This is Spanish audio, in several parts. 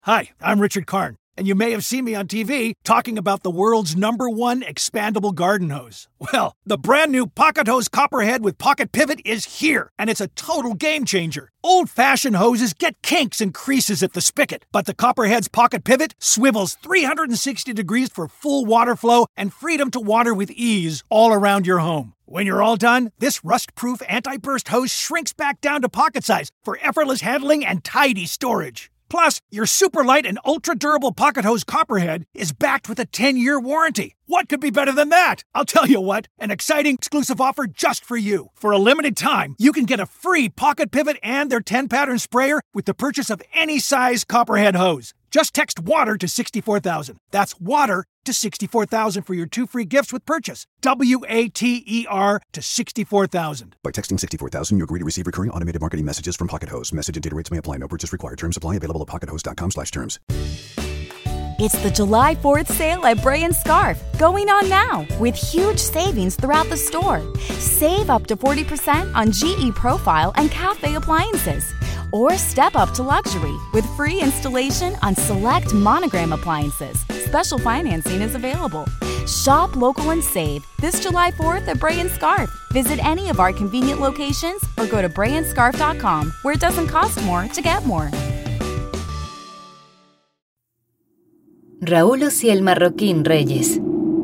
Hi, I'm Richard Karn, and you may have seen me on TV talking about the world's #1 expandable garden hose. Well, the brand new Pocket Hose Copperhead with Pocket Pivot is here, and it's a total game changer. Old-fashioned hoses get kinks and creases at the spigot, but the Copperhead's Pocket Pivot swivels 360 degrees for full water flow and freedom to water with ease all around your home. When you're all done, this rust-proof anti-burst hose shrinks back down to pocket size for effortless handling and tidy storage. Plus, your super light and ultra-durable Pocket Hose Copperhead is backed with a 10-year warranty. What could be better than that? I'll tell you what, an exciting exclusive offer just for you. For a limited time, you can get a free Pocket Pivot and their 10-pattern sprayer with the purchase of any size Copperhead hose. Just text WATER to 64,000. That's WATER to 64,000 for your 2 free gifts with purchase. WATER to 64,000. By texting 64,000, you agree to receive recurring automated marketing messages from Pocket Hose. Message and data rates may apply. No purchase required. Terms apply. Available at pockethose.com/terms. It's the July 4th sale at Bray & Scarf, going on now with huge savings throughout the store. Save up to 40% on GE Profile and Cafe appliances. Or step up to luxury with free installation on select Monogram appliances. Special financing is available. Shop local and save this July 4th at Bray & Scarf. Visit any of our convenient locations or go to brayandscarf.com, where it doesn't cost more to get more. Raúl Ociel Marroquín Reyes.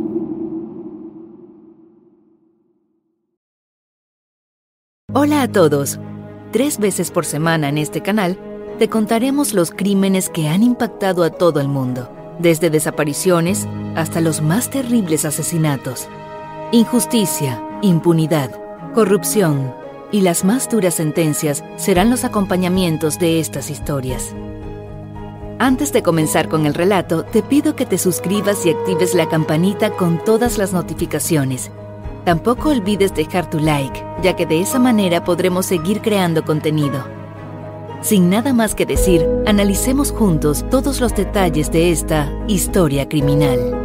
Hola a todos. 3 veces por semana en este canal te contaremos los crímenes que han impactado a todo el mundo, desde desapariciones hasta los más terribles asesinatos. Injusticia, impunidad, corrupción y las más duras sentencias serán los acompañamientos de estas historias. Antes de comenzar con el relato, te pido que te suscribas y actives la campanita con todas las notificaciones. Tampoco olvides dejar tu like, ya que de esa manera podremos seguir creando contenido. Sin nada más que decir, analicemos juntos todos los detalles de esta historia criminal.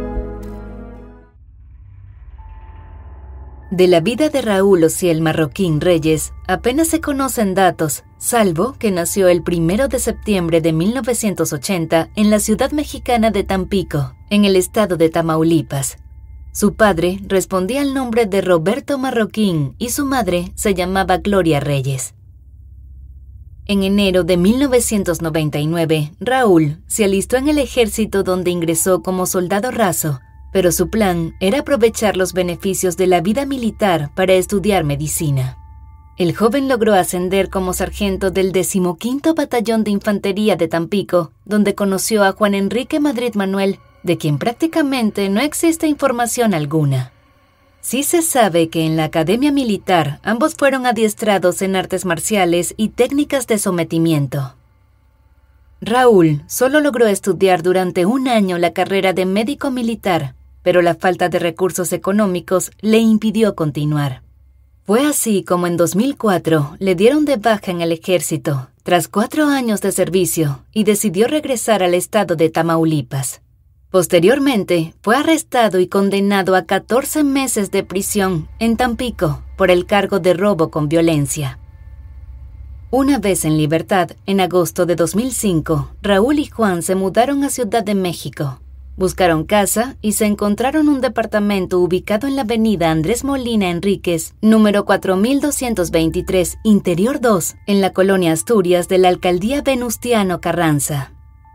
De la vida de Raúl Ociel Marroquín Reyes apenas se conocen datos, salvo que nació el 1 de septiembre de 1980 en la ciudad mexicana de Tampico, en el estado de Tamaulipas. Su padre respondía al nombre de Roberto Marroquín y su madre se llamaba Gloria Reyes. En enero de 1999, Raúl se alistó en el ejército, donde ingresó como soldado raso, pero su plan era aprovechar los beneficios de la vida militar para estudiar medicina. El joven logró ascender como sargento del 15º Batallón de Infantería de Tampico, donde conoció a Juan Enrique Madrid Manuel, de quien prácticamente no existe información alguna. Sí se sabe que en la academia militar ambos fueron adiestrados en artes marciales y técnicas de sometimiento. Raúl solo logró estudiar durante 1 año la carrera de médico militar, pero la falta de recursos económicos le impidió continuar. Fue así como en 2004 le dieron de baja en el ejército, tras 4 años de servicio, y decidió regresar al estado de Tamaulipas. Posteriormente, fue arrestado y condenado a 14 meses de prisión en Tampico por el cargo de robo con violencia. Una vez en libertad, en agosto de 2005, Raúl y Juan se mudaron a Ciudad de México. Buscaron casa y se encontraron un departamento ubicado en la avenida Andrés Molina Enríquez, número 4223, Interior 2, en la colonia Asturias de la alcaldía Venustiano Carranza.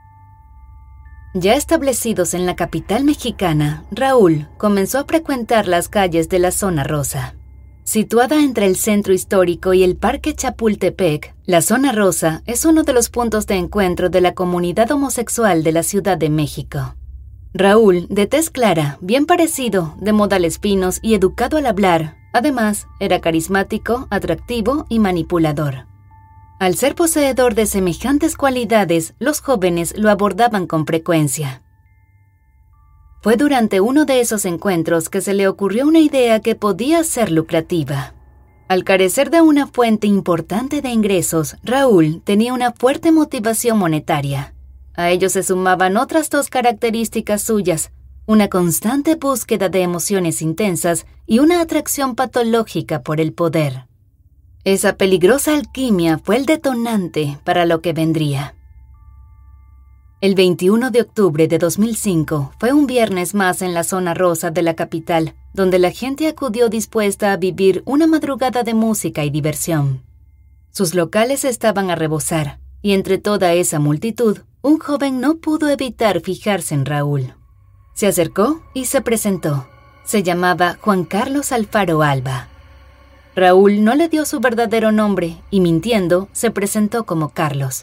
Ya establecidos en la capital mexicana, Raúl comenzó a frecuentar las calles de la Zona Rosa. Situada entre el centro histórico y el Parque Chapultepec, la Zona Rosa es uno de los puntos de encuentro de la comunidad homosexual de la Ciudad de México. Raúl, de tez clara, bien parecido, de modales finos y educado al hablar, además, era carismático, atractivo y manipulador. Al ser poseedor de semejantes cualidades, los jóvenes lo abordaban con frecuencia. Fue durante uno de esos encuentros que se le ocurrió una idea que podía ser lucrativa. Al carecer de una fuente importante de ingresos, Raúl tenía una fuerte motivación monetaria. A ello se sumaban otras 2 características suyas: una constante búsqueda de emociones intensas y una atracción patológica por el poder. Esa peligrosa alquimia fue el detonante para lo que vendría. El 21 de octubre de 2005 fue un viernes más en la zona rosa de la capital, donde la gente acudió dispuesta a vivir una madrugada de música y diversión. Sus locales estaban a rebosar, y entre toda esa multitud, un joven no pudo evitar fijarse en Raúl. Se acercó y se presentó. Se llamaba Juan Carlos Alfaro Alba. Raúl no le dio su verdadero nombre y, mintiendo, se presentó como Carlos.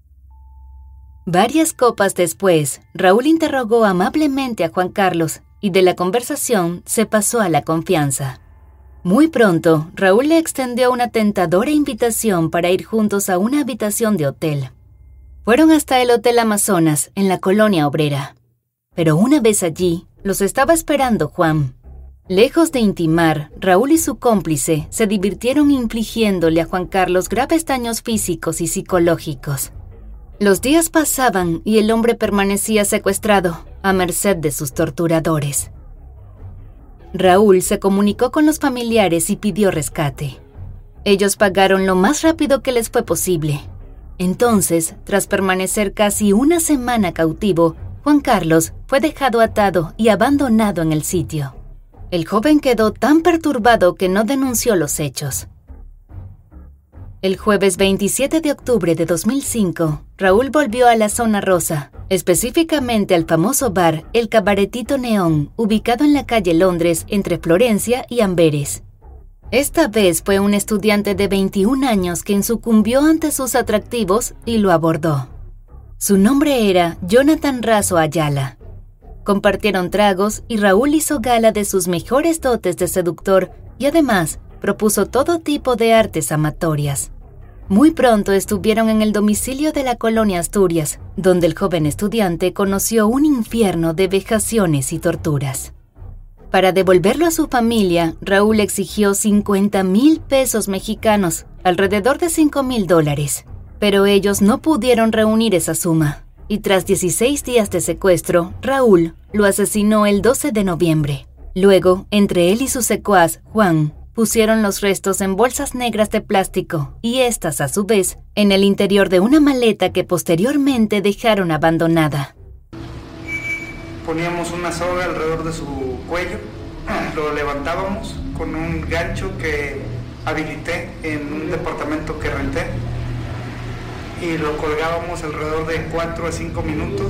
Varias copas después, Raúl interrogó amablemente a Juan Carlos y de la conversación se pasó a la confianza. Muy pronto, Raúl le extendió una tentadora invitación para ir juntos a una habitación de hotel. Fueron hasta el Hotel Amazonas, en la Colonia Obrera. Pero una vez allí, los estaba esperando Juan. Lejos de intimar, Raúl y su cómplice se divirtieron infligiéndole a Juan Carlos graves daños físicos y psicológicos. Los días pasaban y el hombre permanecía secuestrado, a merced de sus torturadores. Raúl se comunicó con los familiares y pidió rescate. Ellos pagaron lo más rápido que les fue posible. Entonces, tras permanecer casi una semana cautivo, Juan Carlos fue dejado atado y abandonado en el sitio. El joven quedó tan perturbado que no denunció los hechos. El jueves 27 de octubre de 2005, Raúl volvió a la zona rosa, específicamente al famoso bar El Cabaretito Neón, ubicado en la calle Londres entre Florencia y Amberes. Esta vez fue un estudiante de 21 años quien sucumbió ante sus atractivos y lo abordó. Su nombre era Jonathan Razo Ayala. Compartieron tragos y Raúl hizo gala de sus mejores dotes de seductor y además propuso todo tipo de artes amatorias. Muy pronto estuvieron en el domicilio de la Colonia Asturias, donde el joven estudiante conoció un infierno de vejaciones y torturas. Para devolverlo a su familia, Raúl exigió 50,000 pesos mexicanos, alrededor de $5,000, pero ellos no pudieron reunir esa suma, y tras 16 días de secuestro, Raúl lo asesinó el 12 de noviembre. Luego, entre él y su secuaz, Juan, pusieron los restos en bolsas negras de plástico y estas, a su vez, en el interior de una maleta que posteriormente dejaron abandonada. Poníamos una soga alrededor de su cuello, lo levantábamos con un gancho que habilité en un departamento que renté y lo colgábamos alrededor de 4 a 5 minutos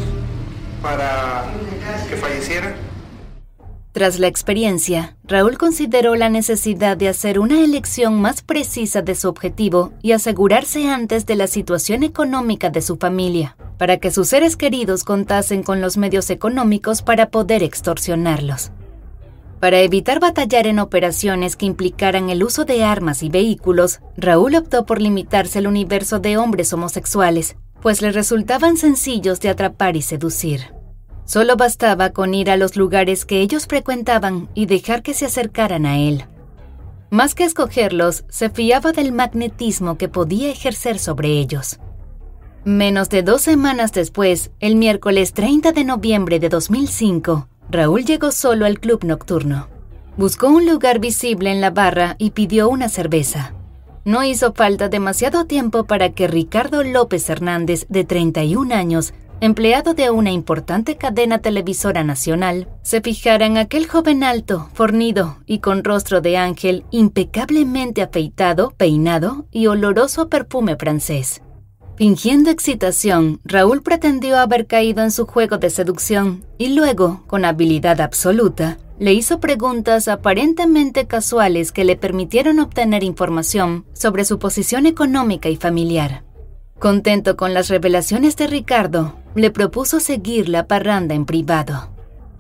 para que falleciera. Tras la experiencia, Raúl consideró la necesidad de hacer una elección más precisa de su objetivo y asegurarse antes de la situación económica de su familia, para que sus seres queridos contasen con los medios económicos para poder extorsionarlos. Para evitar batallar en operaciones que implicaran el uso de armas y vehículos, Raúl optó por limitarse al universo de hombres homosexuales, pues le resultaban sencillos de atrapar y seducir. Solo bastaba con ir a los lugares que ellos frecuentaban y dejar que se acercaran a él. Más que escogerlos, se fiaba del magnetismo que podía ejercer sobre ellos. Menos de 2 semanas después, el miércoles 30 de noviembre de 2005, Raúl llegó solo al club nocturno. Buscó un lugar visible en la barra y pidió una cerveza. No hizo falta demasiado tiempo para que Ricardo López Hernández, de 31 años, empleado de una importante cadena televisora nacional, se fijara en aquel joven alto, fornido y con rostro de ángel, impecablemente afeitado, peinado y oloroso a perfume francés. Fingiendo excitación, Raúl pretendió haber caído en su juego de seducción y luego, con habilidad absoluta, le hizo preguntas aparentemente casuales que le permitieron obtener información sobre su posición económica y familiar. Contento con las revelaciones de Ricardo, le propuso seguir la parranda en privado.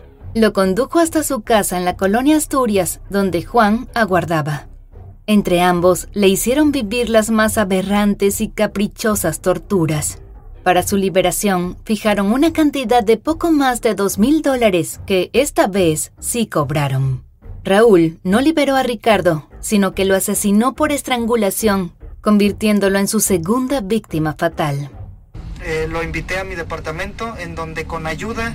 Lo condujo hasta su casa en la Colonia Asturias, donde Juan aguardaba. Entre ambos, le hicieron vivir las más aberrantes y caprichosas torturas. Para su liberación, fijaron una cantidad de poco más de $2,000 que esta vez sí cobraron. Raúl no liberó a Ricardo, sino que lo asesinó por estrangulación, convirtiéndolo en su segunda víctima fatal. Lo invité a mi departamento, en donde con ayuda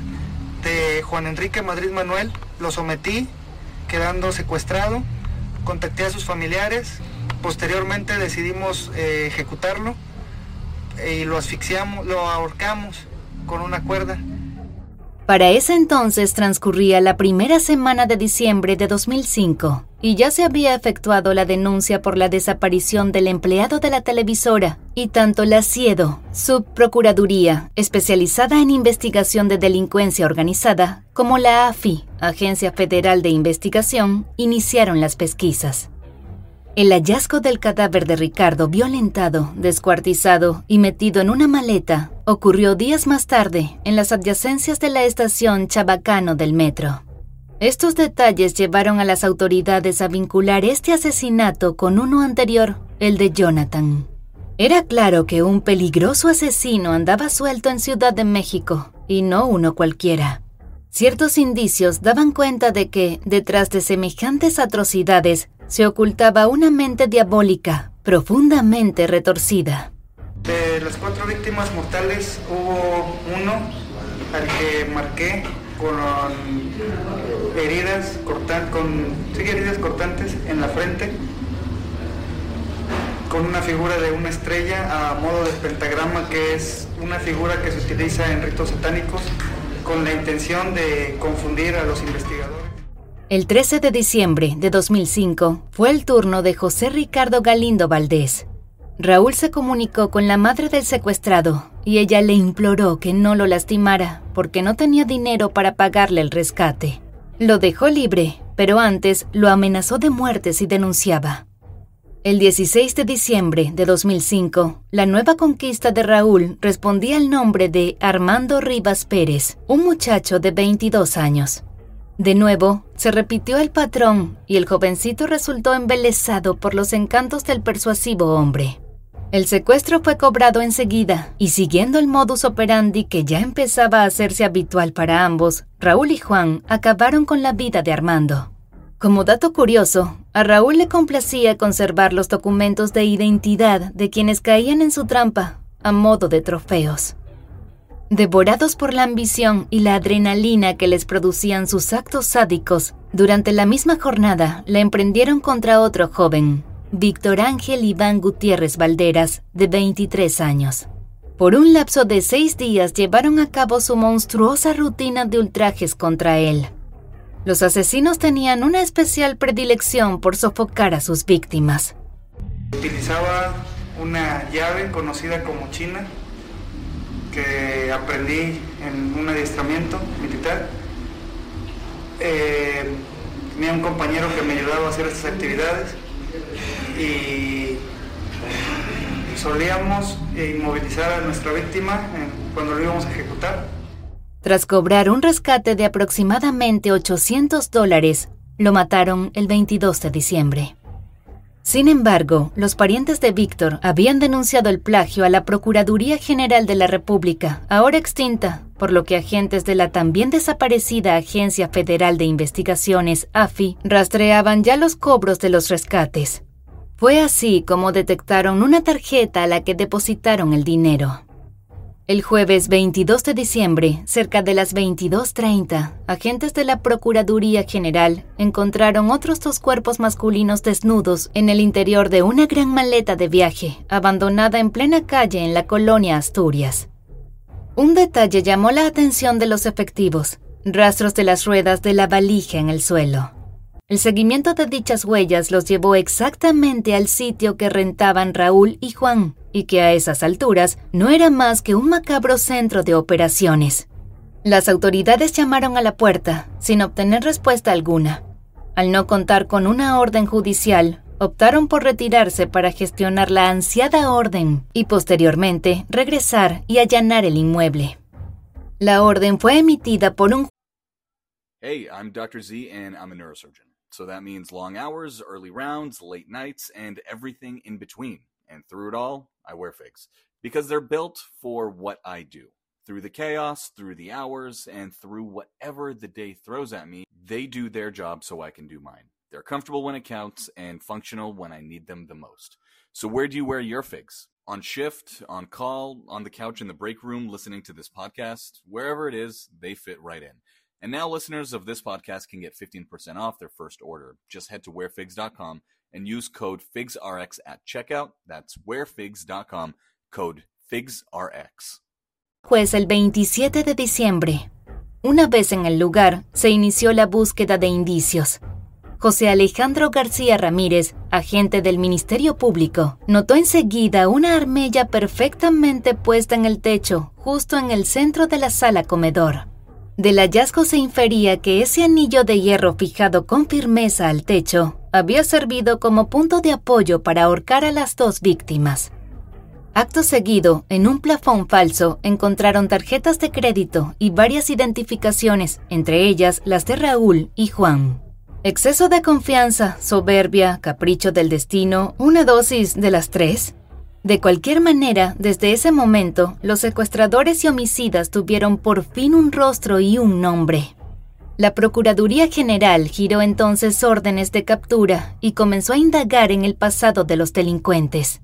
de Juan Enrique Madrid Manuel lo sometí, quedando secuestrado. Contacté a sus familiares, posteriormente decidimos ejecutarlo y lo asfixiamos, lo ahorcamos con una cuerda. Para ese entonces transcurría la primera semana de diciembre de 2005 y ya se había efectuado la denuncia por la desaparición del empleado de la televisora, y tanto la SIEDO, Subprocuraduría especializada en investigación de delincuencia organizada, como la AFI, Agencia Federal de Investigación, iniciaron las pesquisas. El hallazgo del cadáver de Ricardo violentado, descuartizado y metido en una maleta ocurrió días más tarde en las adyacencias de la estación Chabacano del metro. Estos detalles llevaron a las autoridades a vincular este asesinato con uno anterior, el de Jonathan. Era claro que un peligroso asesino andaba suelto en Ciudad de México, y no uno cualquiera. Ciertos indicios daban cuenta de que, detrás de semejantes atrocidades, se ocultaba una mente diabólica, profundamente retorcida. De las 4 víctimas mortales hubo uno al que marqué con heridas cortantes en la frente, con una figura de una estrella a modo de pentagrama, que es una figura que se utiliza en ritos satánicos con la intención de confundir a los investigadores. El 13 de diciembre de 2005 fue el turno de José Ricardo Galindo Valdés. Raúl se comunicó con la madre del secuestrado y ella le imploró que no lo lastimara porque no tenía dinero para pagarle el rescate. Lo dejó libre, pero antes lo amenazó de muerte si denunciaba. El 16 de diciembre de 2005, la nueva conquista de Raúl respondía al nombre de Armando Rivas Pérez, un muchacho de 22 años. De nuevo, se repitió el patrón y el jovencito resultó embelesado por los encantos del persuasivo hombre. El secuestro fue cobrado enseguida y, siguiendo el modus operandi que ya empezaba a hacerse habitual para ambos, Raúl y Juan acabaron con la vida de Armando. Como dato curioso, a Raúl le complacía conservar los documentos de identidad de quienes caían en su trampa, a modo de trofeos. Devorados por la ambición y la adrenalina que les producían sus actos sádicos, durante la misma jornada la emprendieron contra otro joven, Víctor Ángel Iván Gutiérrez Valderas, de 23 años. Por un lapso de 6 días llevaron a cabo su monstruosa rutina de ultrajes contra él. Los asesinos tenían una especial predilección por sofocar a sus víctimas. Utilizaba una llave conocida como china, que aprendí en un adiestramiento militar. Tenía un compañero que me ayudaba a hacer estas actividades y solíamos inmovilizar a nuestra víctima cuando lo íbamos a ejecutar. Tras cobrar un rescate de aproximadamente $800, lo mataron el 22 de diciembre. Sin embargo, los parientes de Víctor habían denunciado el plagio a la Procuraduría General de la República, ahora extinta, por lo que agentes de la también desaparecida Agencia Federal de Investigaciones, AFI, rastreaban ya los cobros de los rescates. Fue así como detectaron una tarjeta a la que depositaron el dinero. El jueves 22 de diciembre, cerca de las 22:30, agentes de la Procuraduría General encontraron otros 2 cuerpos masculinos desnudos en el interior de una gran maleta de viaje, abandonada en plena calle en la colonia Asturias. Un detalle llamó la atención de los efectivos: rastros de las ruedas de la valija en el suelo. El seguimiento de dichas huellas los llevó exactamente al sitio que rentaban Raúl y Juan, y que a esas alturas no era más que un macabro centro de operaciones. Las autoridades llamaron a la puerta, sin obtener respuesta alguna. Al no contar con una orden judicial, optaron por retirarse para gestionar la ansiada orden y posteriormente regresar y allanar el inmueble. La orden fue emitida por un... Hey, I'm Dr. Z and I'm a neurosurgeon. So that means long hours, early rounds, late nights, and everything in between. And through it all, I wear figs. Because they're built for what I do. Through the chaos, through the hours, and through whatever the day throws at me, they do their job so I can do mine. They're comfortable when it counts and functional when I need them the most. So where do you wear your figs? On shift, on call, on the couch in the break room, listening to this podcast? Wherever it is, they fit right in. And now listeners of this podcast can get 15% off their first order. Just head to wearfigs.com and use code FIGSRX at checkout. That's wearfigs.com, code FIGSRX. juez el 27 de diciembre. Una vez en el lugar, se inició la búsqueda de indicios. José Alejandro García Ramírez, agente del Ministerio Público, notó enseguida una armella perfectamente puesta en el techo, justo en el centro de la sala comedor. Del hallazgo se infería que ese anillo de hierro fijado con firmeza al techo había servido como punto de apoyo para ahorcar a las dos víctimas. Acto seguido, en un plafón falso, encontraron tarjetas de crédito y varias identificaciones, entre ellas las de Raúl y Juan. ¿Exceso de confianza, soberbia, capricho del destino, una dosis de las tres? De cualquier manera, desde ese momento, los secuestradores y homicidas tuvieron por fin un rostro y un nombre. La Procuraduría General giró entonces órdenes de captura y comenzó a indagar en el pasado de los delincuentes.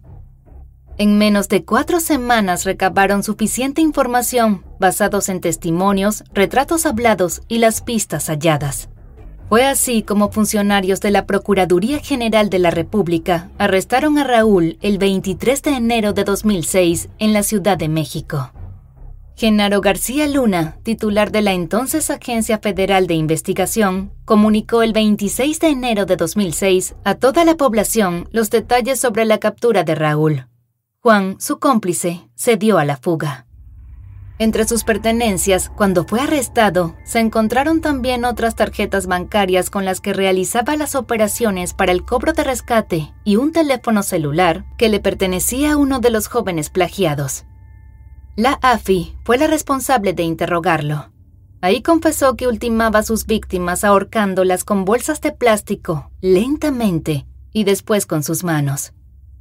En menos de 4 semanas recabaron suficiente información, basados en testimonios, retratos hablados y las pistas halladas. Fue así como funcionarios de la Procuraduría General de la República arrestaron a Raúl el 23 de enero de 2006 en la Ciudad de México. Genaro García Luna, titular de la entonces Agencia Federal de Investigación, comunicó el 26 de enero de 2006 a toda la población los detalles sobre la captura de Raúl. Juan, su cómplice, se dio a la fuga. Entre sus pertenencias, cuando fue arrestado, se encontraron también otras tarjetas bancarias con las que realizaba las operaciones para el cobro de rescate y un teléfono celular que le pertenecía a uno de los jóvenes plagiados. La AFI fue la responsable de interrogarlo. Ahí confesó que ultimaba a sus víctimas ahorcándolas con bolsas de plástico, lentamente, y después con sus manos.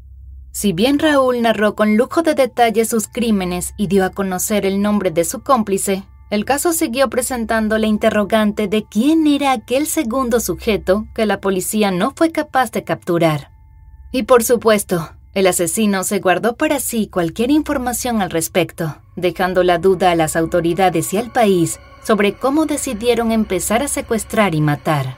Si bien Raúl narró con lujo de detalle sus crímenes y dio a conocer el nombre de su cómplice, el caso siguió presentando la interrogante de quién era aquel segundo sujeto que la policía no fue capaz de capturar. Y por supuesto, el asesino se guardó para sí cualquier información al respecto, dejando la duda a las autoridades y al país sobre cómo decidieron empezar a secuestrar y matar.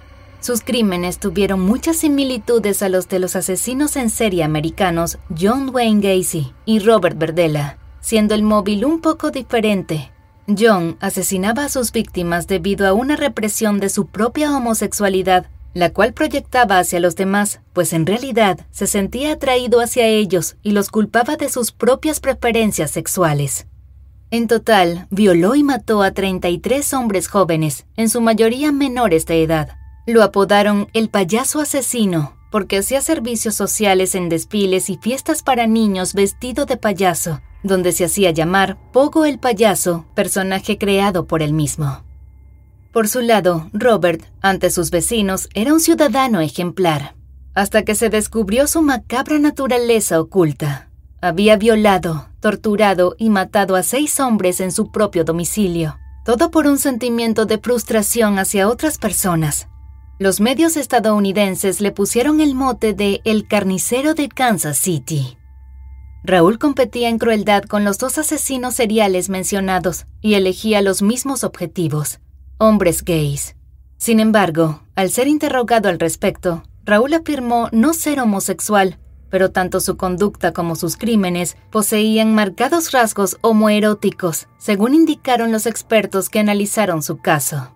Sus crímenes tuvieron muchas similitudes a los de los asesinos en serie americanos John Wayne Gacy y Robert Verdella, siendo el móvil un poco diferente. John asesinaba a sus víctimas debido a una represión de su propia homosexualidad, la cual proyectaba hacia los demás, pues en realidad se sentía atraído hacia ellos y los culpaba de sus propias preferencias sexuales. En total, violó y mató a 33 hombres jóvenes, en su mayoría menores de edad. Lo apodaron el payaso asesino porque hacía servicios sociales en desfiles y fiestas para niños vestido de payaso, donde se hacía llamar Pogo el Payaso, personaje creado por él mismo. Por su lado, Robert, ante sus vecinos, era un ciudadano ejemplar, hasta que se descubrió su macabra naturaleza oculta. Había violado, torturado y matado a 6 hombres en su propio domicilio, todo por un sentimiento de frustración hacia otras personas. Los medios estadounidenses le pusieron el mote de El Carnicero de Kansas City. Raúl competía en crueldad con los 2 asesinos seriales mencionados y elegía los mismos objetivos, hombres gays. Sin embargo, al ser interrogado al respecto, Raúl afirmó no ser homosexual, pero tanto su conducta como sus crímenes poseían marcados rasgos homoeróticos, según indicaron los expertos que analizaron su caso.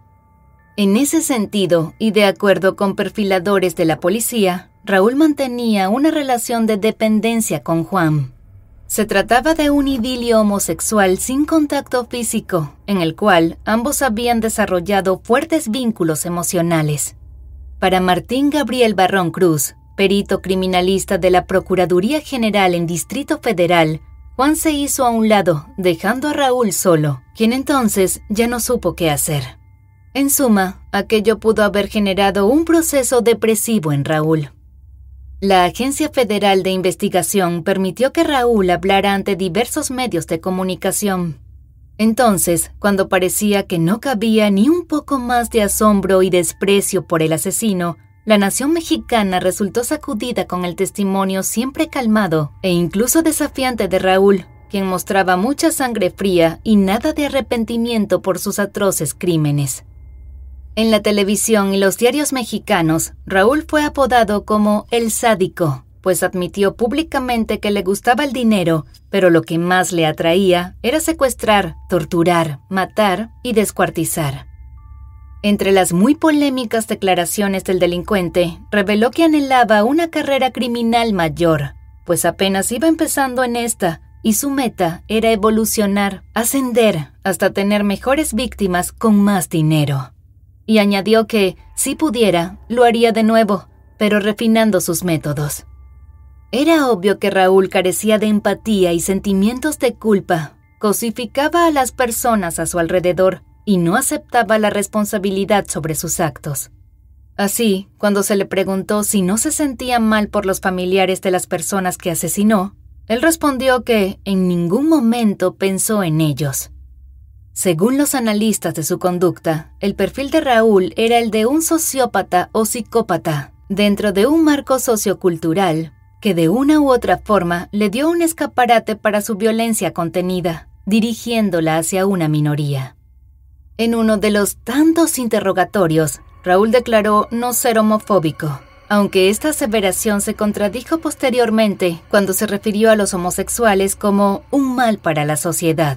En ese sentido, y de acuerdo con perfiladores de la policía, Raúl mantenía una relación de dependencia con Juan. Se trataba de un idilio homosexual sin contacto físico, en el cual ambos habían desarrollado fuertes vínculos emocionales. Para Martín Gabriel Barrón Cruz, perito criminalista de la Procuraduría General en Distrito Federal, Juan se hizo a un lado, dejando a Raúl solo, quien entonces ya no supo qué hacer. En suma, aquello pudo haber generado un proceso depresivo en Raúl. La Agencia Federal de Investigación permitió que Raúl hablara ante diversos medios de comunicación. Entonces, cuando parecía que no cabía ni un poco más de asombro y desprecio por el asesino, la nación mexicana resultó sacudida con el testimonio siempre calmado e incluso desafiante de Raúl, quien mostraba mucha sangre fría y nada de arrepentimiento por sus atroces crímenes. En la televisión y los diarios mexicanos, Raúl fue apodado como El Sádico, pues admitió públicamente que le gustaba el dinero, pero lo que más le atraía era secuestrar, torturar, matar y descuartizar. Entre las muy polémicas declaraciones del delincuente, reveló que anhelaba una carrera criminal mayor, pues apenas iba empezando en esta, y su meta era evolucionar, ascender, hasta tener mejores víctimas con más dinero. Y añadió que, si pudiera, lo haría de nuevo, pero refinando sus métodos. Era obvio que Raúl carecía de empatía y sentimientos de culpa, cosificaba a las personas a su alrededor y no aceptaba la responsabilidad sobre sus actos. Así, cuando se le preguntó si no se sentía mal por los familiares de las personas que asesinó, él respondió que en ningún momento pensó en ellos. Según los analistas de su conducta, el perfil de Raúl era el de un sociópata o psicópata, dentro de un marco sociocultural que de una u otra forma le dio un escaparate para su violencia contenida, dirigiéndola hacia una minoría. En uno de los tantos interrogatorios, Raúl declaró no ser homofóbico, aunque esta aseveración se contradijo posteriormente cuando se refirió a los homosexuales como un mal para la sociedad.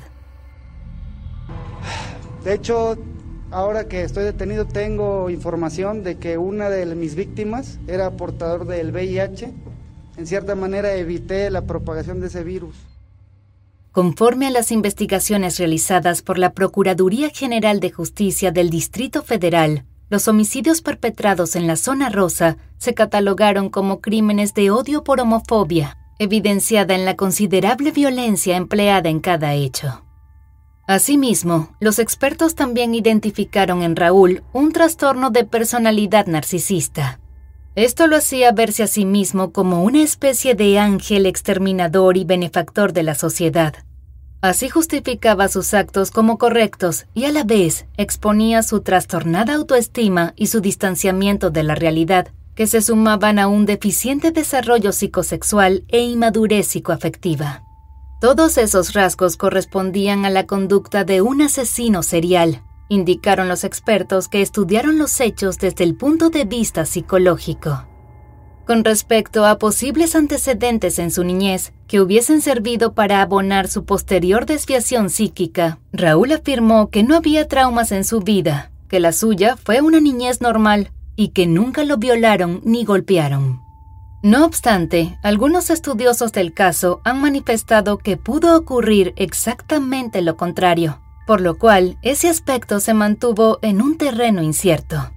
De hecho, ahora que estoy detenido tengo información de que una de mis víctimas era portador del VIH. En cierta manera evité la propagación de ese virus. Conforme a las investigaciones realizadas por la Procuraduría General de Justicia del Distrito Federal, los homicidios perpetrados en la zona rosa se catalogaron como crímenes de odio por homofobia, evidenciada en la considerable violencia empleada en cada hecho. Asimismo, los expertos también identificaron en Raúl un trastorno de personalidad narcisista. Esto lo hacía verse a sí mismo como una especie de ángel exterminador y benefactor de la sociedad. Así justificaba sus actos como correctos y a la vez exponía su trastornada autoestima y su distanciamiento de la realidad, que se sumaban a un deficiente desarrollo psicosexual e inmadurez psicoafectiva. Todos esos rasgos correspondían a la conducta de un asesino serial, indicaron los expertos que estudiaron los hechos desde el punto de vista psicológico. Con respecto a posibles antecedentes en su niñez que hubiesen servido para abonar su posterior desviación psíquica, Raúl afirmó que no había traumas en su vida, que la suya fue una niñez normal y que nunca lo violaron ni golpearon. No obstante, algunos estudiosos del caso han manifestado que pudo ocurrir exactamente lo contrario, por lo cual ese aspecto se mantuvo en un terreno incierto.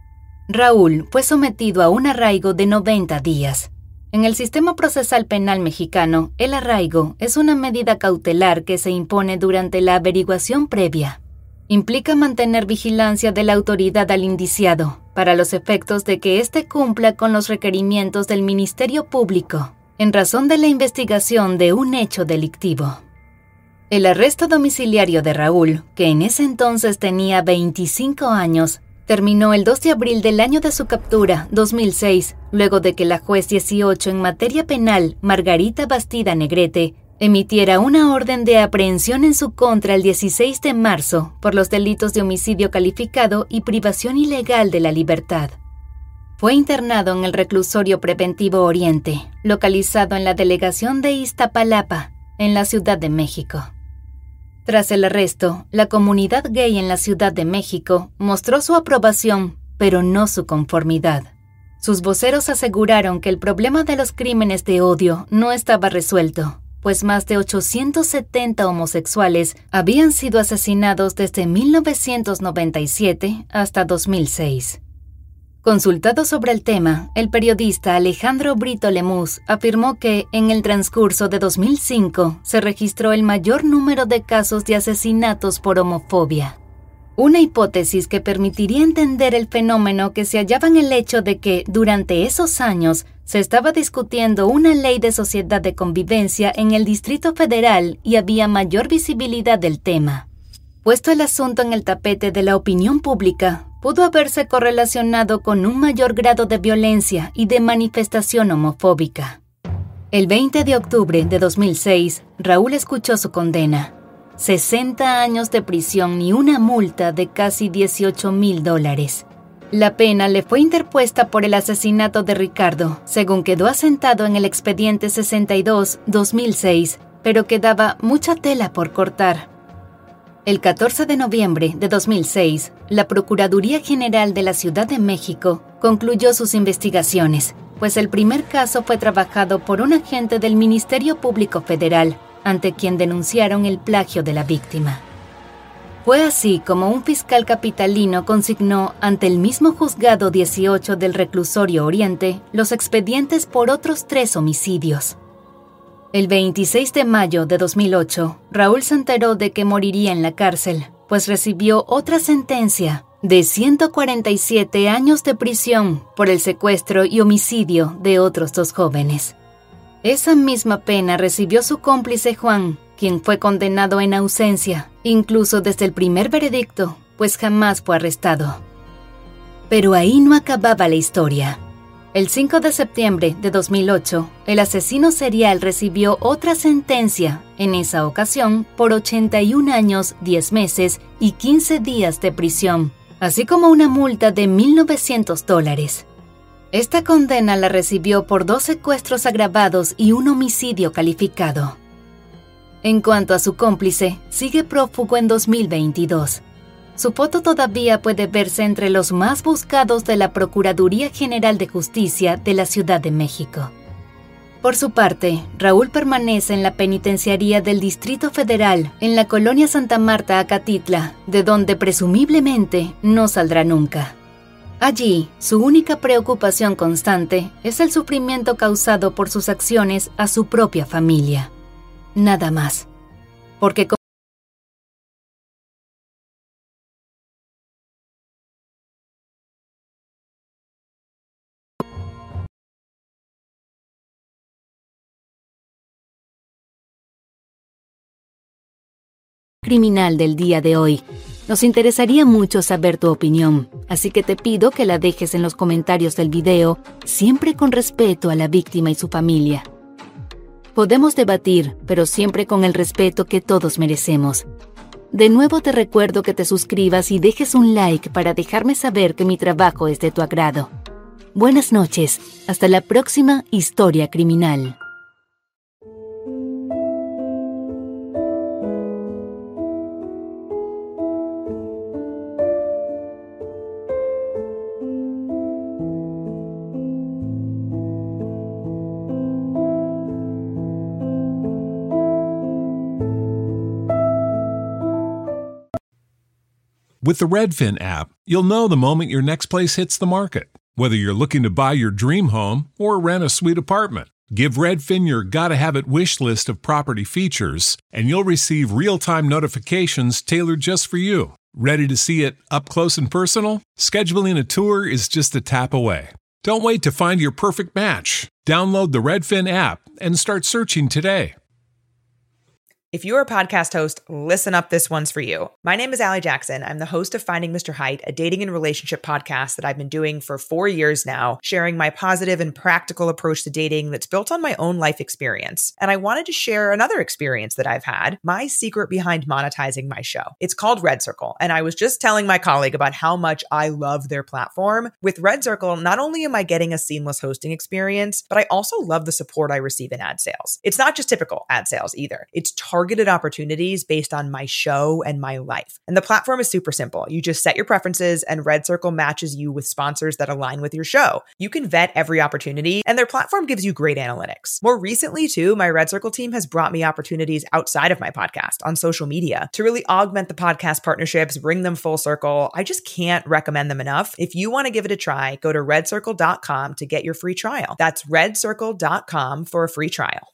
Raúl fue sometido a un arraigo de 90 días. En el sistema procesal penal mexicano, el arraigo es una medida cautelar que se impone durante la averiguación previa. Implica mantener vigilancia de la autoridad al indiciado, para los efectos de que éste cumpla con los requerimientos del Ministerio Público, en razón de la investigación de un hecho delictivo. El arresto domiciliario de Raúl, que en ese entonces tenía 25 años, terminó el 2 de abril del año de su captura, 2006, luego de que la juez 18 en materia penal, Margarita Bastida Negrete, emitiera una orden de aprehensión en su contra el 16 de marzo por los delitos de homicidio calificado y privación ilegal de la libertad. Fue internado en el Reclusorio Preventivo Oriente, localizado en la delegación de Iztapalapa, en la Ciudad de México. Tras el arresto, la comunidad gay en la Ciudad de México mostró su aprobación, pero no su conformidad. Sus voceros aseguraron que el problema de los crímenes de odio no estaba resuelto, pues más de 870 homosexuales habían sido asesinados desde 1997 hasta 2006. Consultado sobre el tema, el periodista Alejandro Brito Lemus afirmó que en el transcurso de 2005 se registró el mayor número de casos de asesinatos por homofobia. Una hipótesis que permitiría entender el fenómeno que se hallaba en el hecho de que, durante esos años, se estaba discutiendo una ley de sociedad de convivencia en el Distrito Federal y había mayor visibilidad del tema. Puesto el asunto en el tapete de la opinión pública, pudo haberse correlacionado con un mayor grado de violencia y de manifestación homofóbica. El 20 de octubre de 2006, Raúl escuchó su condena: 60 años de prisión y una multa de casi $18,000. La pena le fue interpuesta por el asesinato de Ricardo, según quedó asentado en el expediente 62-2006, pero quedaba mucha tela por cortar. El 14 de noviembre de 2006, la Procuraduría General de la Ciudad de México concluyó sus investigaciones, pues el primer caso fue trabajado por un agente del Ministerio Público Federal, ante quien denunciaron el plagio de la víctima. Fue así como un fiscal capitalino consignó ante el mismo Juzgado 18 del Reclusorio Oriente los expedientes por otros 3 homicidios. El 26 de mayo de 2008, Raúl se enteró de que moriría en la cárcel, pues recibió otra sentencia de 147 años de prisión por el secuestro y homicidio de otros 2 jóvenes. Esa misma pena recibió su cómplice Juan, quien fue condenado en ausencia, incluso desde el primer veredicto, pues jamás fue arrestado. Pero ahí no acababa la historia. El 5 de septiembre de 2008, el asesino serial recibió otra sentencia, en esa ocasión por 81 años, 10 meses y 15 días de prisión, así como una multa de $1,900. Esta condena la recibió por 2 secuestros agravados y un homicidio calificado. En cuanto a su cómplice, sigue prófugo en 2022. Su foto todavía puede verse entre los más buscados de la Procuraduría General de Justicia de la Ciudad de México. Por su parte, Raúl permanece en la penitenciaría del Distrito Federal en la colonia Santa Marta, Acatitla, de donde presumiblemente no saldrá nunca. Allí, su única preocupación constante es el sufrimiento causado por sus acciones a su propia familia. Nada más. Porque criminal del día de hoy. Nos interesaría mucho saber tu opinión, así que te pido que la dejes en los comentarios del video, siempre con respeto a la víctima y su familia. Podemos debatir, pero siempre con el respeto que todos merecemos. De nuevo te recuerdo que te suscribas y dejes un like para dejarme saber que mi trabajo es de tu agrado. Buenas noches, hasta la próxima historia criminal. With the Redfin app, you'll know the moment your next place hits the market. Whether you're looking to buy your dream home or rent a sweet apartment, give Redfin your gotta-have-it wish list of property features, and you'll receive real-time notifications tailored just for you. Ready to see it up close and personal? Scheduling a tour is just a tap away. Don't wait to find your perfect match. Download the Redfin app and start searching today. If you're a podcast host, listen up, this one's for you. My name is Allie Jackson. I'm the host of Finding Mr. Height, a dating and relationship podcast that I've been doing for 4 years now, sharing my positive and practical approach to dating that's built on my own life experience. And I wanted to share another experience that I've had, my secret behind monetizing my show. It's called Red Circle, and I was just telling my colleague about how much I love their platform. With Red Circle, not only am I getting a seamless hosting experience, but I also love the support I receive in ad sales. It's not just typical ad sales either. It's targeted opportunities based on my show and my life. And the platform is super simple. You just set your preferences and Red Circle matches you with sponsors that align with your show. You can vet every opportunity and their platform gives you great analytics. More recently too, my Red Circle team has brought me opportunities outside of my podcast on social media to really augment the podcast partnerships, bring them full circle. I just can't recommend them enough. If you want to give it a try, go to redcircle.com to get your free trial. That's redcircle.com for a free trial.